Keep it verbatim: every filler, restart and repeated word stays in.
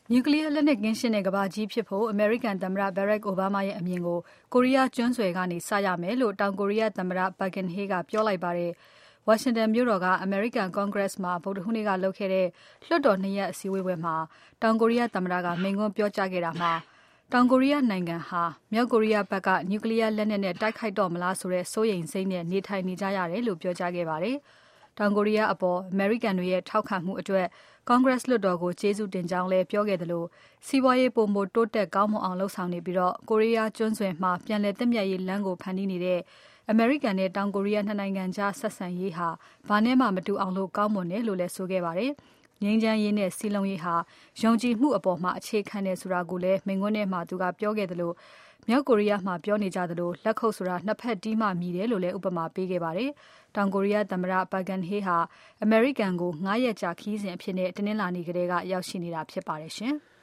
နျူကလ িয়ার လက်နက်ကင်းရှင်းတဲ့ကမ္ဘာကြီးဖြစ်ဖို့ အမေရိကန်သမ္မတ Barack Obama ရဲ့အမြင်ကို ကိုရီးယားကျွန်းဆွယ်ကနေစရမယ်လို့ တောင်ကိုရီးယားသမ္မတ Park Geun-hye ကပြောလိုက်ပါတယ်။ ဝါရှင်တန်မြို့တော်က အမေရိကန် Congress မှာ ဗုဒ္ဓဟူးနေ့ကလုပ်ခဲ့တဲ့ လွှတ်တော် ၂ ရပ်အစည်းအဝေးမှာ တောင်ကိုရီးယားသမ္မတက မိန့်ခွန်းပြောကြားခဲ့တာမှာ တောင်ကိုရီးယားနိုင်ငံဟာ မြောက်ကိုရီးယားဖက်က နျူကလ িয়ার လက်နက်နဲ့တိုက်ခိုက်တော့မလားဆိုတဲ့ စိုးရိမ်စိတ်နဲ့နေထိုင်နေကြရတယ်လို့ ပြောကြားခဲ့ပါတယ်။ တောင်ကိုရီးယားအပေါ် အမေရိကန်တွေရဲ့ထောက်ခံမှုအတွက် Congress လွှတ်တော်ကို ကျေးဇူးတင်ကြောင်းလည်းပြောခဲ့သလို စီးပွားရေးပိုမိုတိုးတက်ကောင်းမွန်အောင်လုပ်ဆောင်နေပြီး ကိုရီးယားကျွန်းဆွယ်မှာ ပြန်လည်သင့်မြတ်ရေးလမ်းကိုဖန်တီးနေတဲ့ အမေရိကန်နဲ့တောင်ကိုရီးယား ၂ နိုင်ငံကြားဆက်ဆံရေးဟာ ဘာနဲ့မှမတူအောင်ကောင်းမွန်တယ်လို့လည်းဆိုခဲ့ပါတယ်။ ငြိမ်းချမ်းရေးနဲ့စည်းလုံးရေးဟာ ယုံကြည်မှုအပေါ်မှာအခြေခံတယ်ဆိုတာကိုလည်း မိန့်ခွန်းထဲမှာသူကပြောခဲ့သလို မြောက်ကိုရီးယားမှာပြောနေကြသလို လက်ခုပ်ဆိုတာ ၂ ဖက်တီးမှမြည်တယ်လို့လည်း ဥပမာပေးခဲ့ပါတယ်။ တောင်ကိုရီးယားသမ္မတ Park Geun-hye ဟာ အမေရိကန်ကို ၅ ရက်ကြာခရီးစဉ်အဖြစ် တနင်္လာနေ့ကတည်းကရောက်ရှိနေတာဖြစ်ပါတယ်ရှင်။